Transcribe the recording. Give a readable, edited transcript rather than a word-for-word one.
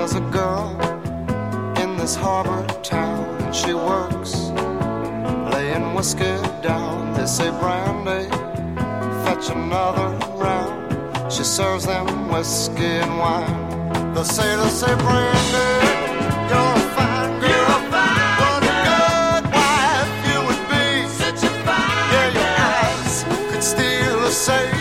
There's a girl in this harbor town, and she works laying whiskey down. They say, Brandy, fetch another round. She serves them whiskey and wine. They say, Brandy, you're a fine girl. What a good wife you would be. Such a fine, yeah, your eyes could steal a sail.